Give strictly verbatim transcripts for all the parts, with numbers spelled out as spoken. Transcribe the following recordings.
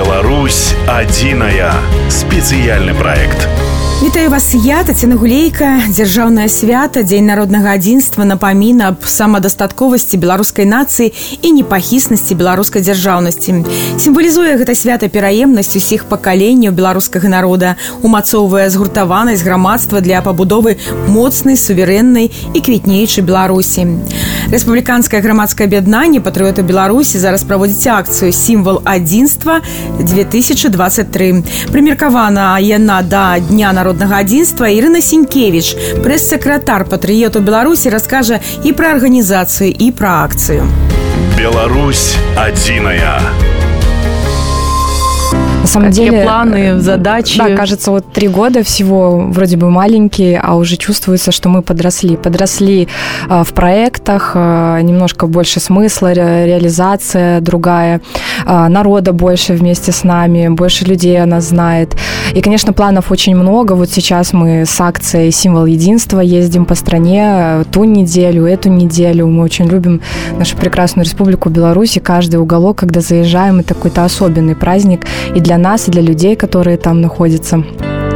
Беларусь адзіная. Спецыяльны праект. Вітаю вас, я, Тацяна Гулейка. Дзяржаўнае свята, Дзень народнага адзінства, напамін аб самадастатковасці беларускай нацыі і непахіснасці беларускай дзяржаўнасці. Сімвалізуе гэта свята пераемнасць усіх пакаленняў беларускага народа, умацоўвае згуртаванасць грамадства для пабудовы моцнай, суверэннай і квітнеючай Беларусі. Рэспубліканскае грамадскае аб'яднанне патрыёты Беларусі зараз праводзіць акцыю «Сімвал адзінства две тысячи двадцать три». Прымеркавана яна да Дня народнага адзінства. Ірына Сенькевіч, прэс-сакратар патрыётаў Беларусі, раскажа і пра арганізацыю, і пра акцыю. Беларусь адзіная. На самом Какие деле, планы, задачи? Да, кажется, вот три года всего, вроде бы маленькие, а уже чувствуется, что мы подросли. Подросли э, в проектах, э, немножко больше смысла, ре- реализация другая, э, народа больше вместе с нами, больше людей о нас знает. И, конечно, планов очень много. Вот сейчас мы с акцией «Символ единства» ездим по стране ту неделю, эту неделю. Мы очень любим нашу прекрасную республику Беларусь, и каждый уголок, когда заезжаем, это какой-то особенный праздник и для нас, и для людей, которые там находятся.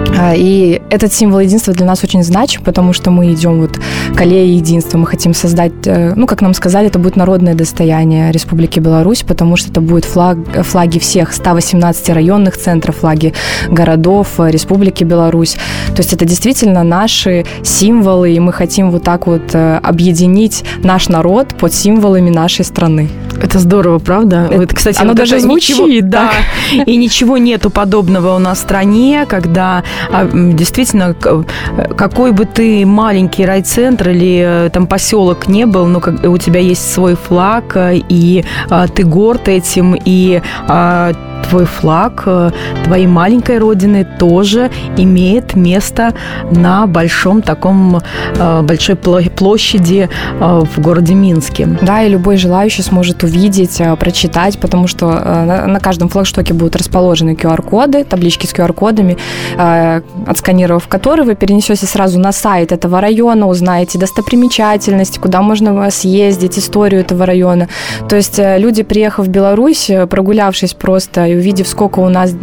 И этот символ единства для нас очень значим, потому что мы идем вот к аллее единства. Мы хотим создать, ну, как нам сказали, это будет народное достояние Республики Беларусь, потому что это будет флаг, флаги всех ста восемнадцати районных центров, флаги городов Республики Беларусь. То есть это действительно наши символы, и мы хотим вот так вот объединить наш народ под символами нашей страны. Это здорово, правда? Это, вот, кстати, оно вот даже звучит, ничего, да. И ничего нету подобного у нас в стране, когда действительно, какой бы ты маленький райцентр или там поселок не был, но у тебя есть свой флаг, и ты горд этим, и твой флаг твоей маленькой родины тоже имеет место на большом таком, большой площади в городе Минске. Да, и любой желающий сможет увидеть, прочитать, потому что на каждом флагштоке будут расположены ку ар-коды, таблички с ку ар-кодами, отсканировав которые, вы перенесете сразу на сайт этого района, узнаете достопримечательности, куда можно съездить, историю этого района. То есть люди, приехав в Беларусь, прогулявшись просто и увидев, сколько у нас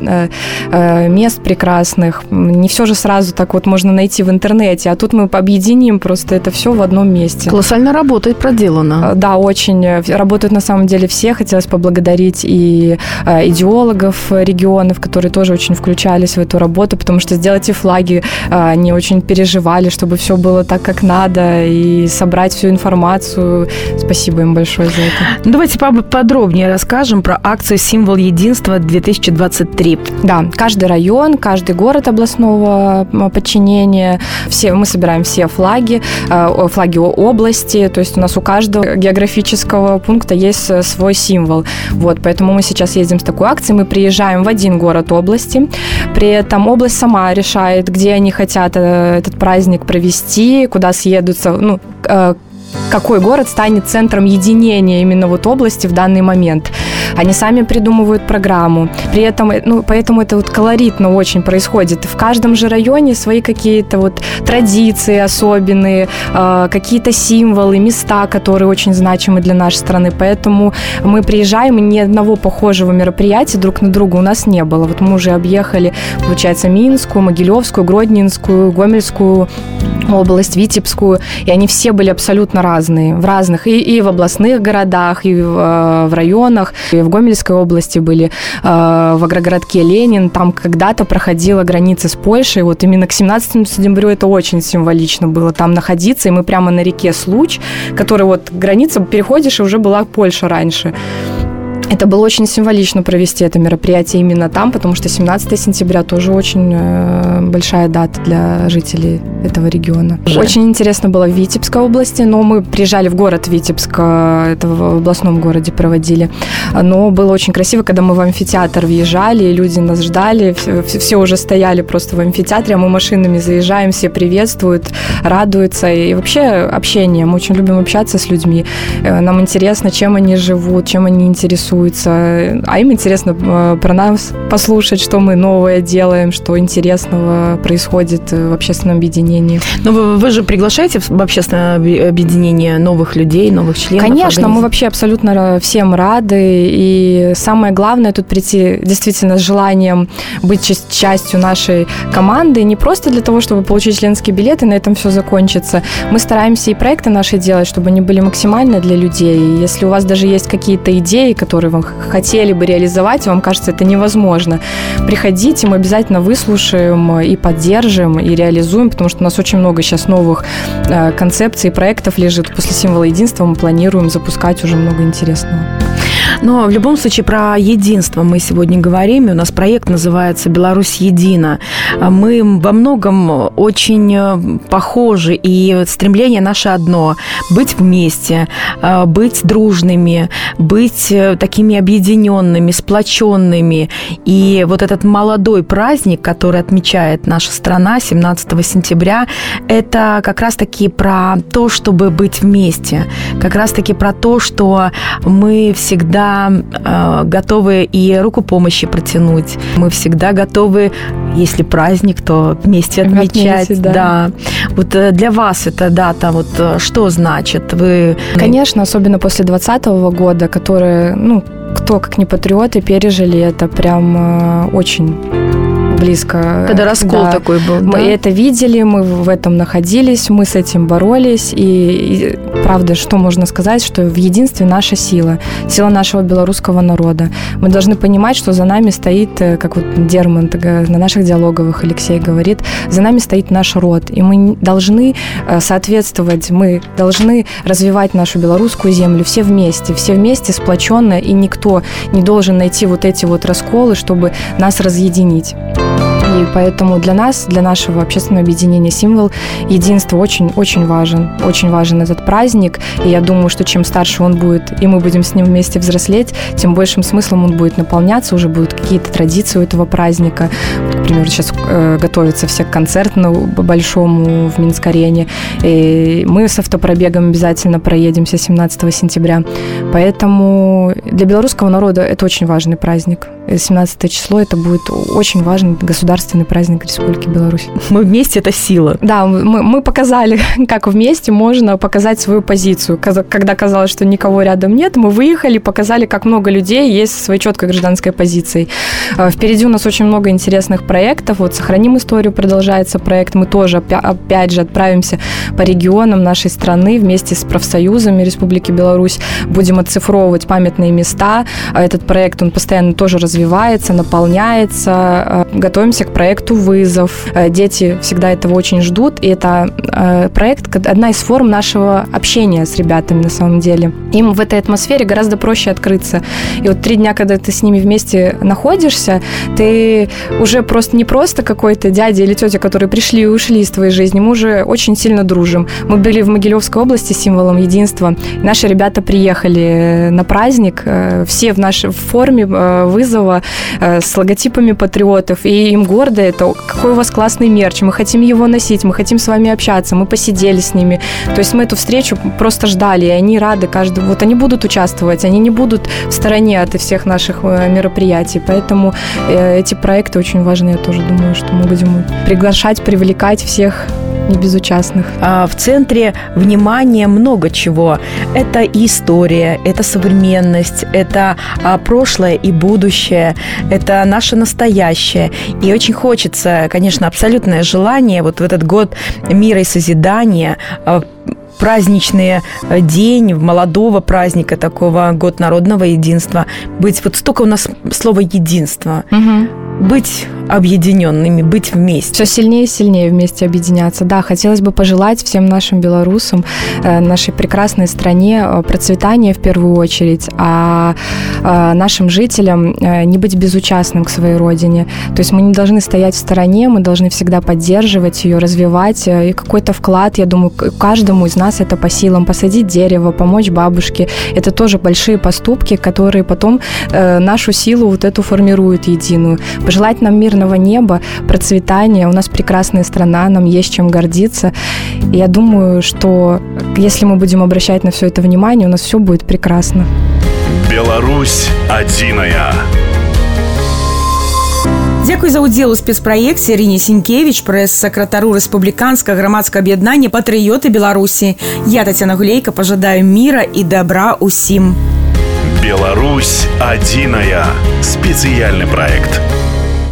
мест прекрасных, не все же сразу так вот можно найти в интернете, а тут мы объединим просто это все в одном месте. Колоссальная работа проделана. Да, очень. Работают на самом деле все. Хотелось поблагодарить и идеологов регионов, которые тоже очень включались в эту работу, потому что сделать и флаги, они очень переживали, чтобы все было так, как надо, и собрать всю информацию. Спасибо им большое за это. Ну, давайте подробнее расскажем про акцию «Символ единства две тысячи двадцать три». Да, каждый район, каждый город областного подчинения, все, мы собираем все флаги, флаги области, то есть у нас у каждого географического пункта есть свой символ. Вот, поэтому мы сейчас ездим с такой акцией, мы приезжаем в один город области, при этом область сама решает, где они хотят этот праздник провести, куда съедутся, ну, какой город станет центром единения именно вот области в данный момент. Они сами придумывают программу. При этом, ну, поэтому это вот колоритно очень происходит. В каждом же районе свои какие-то вот традиции особенные, э, какие-то символы, места, которые очень значимы для нашей страны. Поэтому мы приезжаем, и ни одного похожего мероприятия друг на друга у нас не было. Вот мы уже объехали, получается, Минскую, Могилевскую, Гродненскую, Гомельскую область, Витебскую, и они все были абсолютно разные, в разных, и, и в областных городах, и в, в районах, и в Гомельской области были, в агрогородке Ленин, там когда-то проходила граница с Польшей, вот именно к семнадцатому сентября это очень символично было там находиться, и мы прямо на реке Случ, которая вот граница, переходишь, и уже была Польша раньше. Это было очень символично провести это мероприятие именно там, потому что семнадцатого сентября тоже очень э, большая дата для жителей этого региона. Жаль. Очень интересно было в Витебской области, но мы приезжали в город Витебск, это в областном городе проводили, но было очень красиво, когда мы в амфитеатр въезжали, и люди нас ждали, все уже стояли просто в амфитеатре, а мы машинами заезжаем, все приветствуют, радуются, и вообще общение, мы очень любим общаться с людьми, нам интересно, чем они живут, чем они интересуются, интересуются, а им интересно про нас послушать, что мы новое делаем, что интересного происходит в общественном объединении. Но вы, вы же приглашаете в общественное объединение новых людей, новых членов? Конечно, мы вообще абсолютно всем рады, и самое главное тут прийти действительно с желанием быть частью нашей команды, не просто для того, чтобы получить членский билет, и на этом все закончится. Мы стараемся и проекты наши делать, чтобы они были максимально для людей. И если у вас даже есть какие-то идеи, которые вы хотели бы реализовать, и вам кажется, это невозможно, приходите, мы обязательно выслушаем и поддержим, и реализуем, потому что у нас очень много сейчас новых э, концепций и проектов лежит. После «Символа единства» мы планируем запускать уже много интересного. Но в любом случае про единство мы сегодня говорим, и у нас проект называется «Беларусь едина». Мы во многом очень похожи, и стремление наше одно – быть вместе, быть дружными, быть такими объединенными, сплоченными. И вот этот молодой праздник, который отмечает наша страна семнадцатого сентября, это как раз-таки про то, чтобы быть вместе, как раз-таки про то, что мы всегда готовы и руку помощи протянуть. Мы всегда готовы, если праздник, то вместе отмечать. Отметить, да. Да. Вот для вас эта дата, вот что значит? Вы... Конечно, особенно после двадцатого года, которые, ну, кто как не патриоты пережили это прям очень близко. Когда раскол да. такой был. Мы да? это видели, мы в этом находились, мы с этим боролись. И, и правда, что можно сказать, что в единстве наша сила, сила нашего белорусского народа. Мы должны понимать, что за нами стоит, как вот Дермонт на наших диалоговых Алексей говорит, за нами стоит наш род. И мы должны соответствовать, мы должны развивать нашу белорусскую землю все вместе, все вместе сплоченно, и никто не должен найти вот эти вот расколы, чтобы нас разъединить. И поэтому для нас, для нашего общественного объединения «Символ единства» очень-очень важен. Очень важен этот праздник. И я думаю, что чем старше он будет, и мы будем с ним вместе взрослеть, тем большим смыслом он будет наполняться, уже будут какие-то традиции у этого праздника. Например, сейчас э, готовятся все к концерту большому в Минск-арене. И мы с автопробегом обязательно проедемся семнадцатого сентября. Поэтому для белорусского народа это очень важный праздник. семнадцатое число это будет очень важный государственный праздник Республики Беларусь. Мы вместе – это сила. Да, мы, мы показали, как вместе можно показать свою позицию. Когда казалось, что никого рядом нет, мы выехали, показали, как много людей есть со своей четкой гражданской позицией. Впереди у нас очень много интересных проектов. Вот «Сохраним историю» продолжается проект. Мы тоже, опять же, отправимся по регионам нашей страны вместе с профсоюзами Республики Беларусь. Будем оцифровывать памятные места. Этот проект, он постоянно тоже развивается, наполняется. Готовимся к проекту «Вызов». Дети всегда этого очень ждут, и это проект, одна из форм нашего общения с ребятами на самом деле. Им в этой атмосфере гораздо проще открыться. И вот три дня, когда ты с ними вместе находишься, ты уже просто не просто какой-то дядя или тетя, которые пришли и ушли из твоей жизни, мы уже очень сильно дружим. Мы были в Могилевской области «Символом единства», и наши ребята приехали на праздник, все в нашей форме вызова, с логотипами патриотов, и им гордо это, какой у вас классный мерч, мы хотим его носить, мы хотим с вами общаться, мы посидели с ними. То есть мы эту встречу просто ждали, и они рады каждому. Вот они будут участвовать, они не будут в стороне от всех наших мероприятий, поэтому эти проекты очень важны. Я тоже думаю, что мы будем приглашать, привлекать всех небезучастных. В центре внимания много чего. Это и история, это современность, это прошлое и будущее, это наше настоящее. И очень хочется, конечно, абсолютное желание вот в этот год мира и созидания, праздничный день молодого праздника, такого год народного единства, быть, вот столько у нас слова «единство», угу. быть объединенными, быть вместе. Все сильнее и сильнее вместе объединяться. Да, хотелось бы пожелать всем нашим белорусам, нашей прекрасной стране процветания в первую очередь, а нашим жителям не быть безучастным к своей родине. То есть мы не должны стоять в стороне, мы должны всегда поддерживать ее, развивать, и какой-то вклад, я думаю, каждому из нас это по силам. Посадить дерево, помочь бабушке. Это тоже большие поступки, которые потом нашу силу вот эту формируют единую. Пожелать нам мира мирного неба, процветания. У нас прекрасная страна, нам есть чем гордиться. И я думаю, что если мы будем обращать на все это внимание, у нас все будет прекрасно. Беларусь адзіная. Дзякуй за ўдзел у спецпраекце Ірыне Сенькевіч, прэс-сакратару рэспубліканскага грамадскага аб'яднання «Патрыёты Беларусі». Я, Татьяна Гулейка, пожадаю мира и добра усім. Беларусь адзіная. Спецыяльны проект.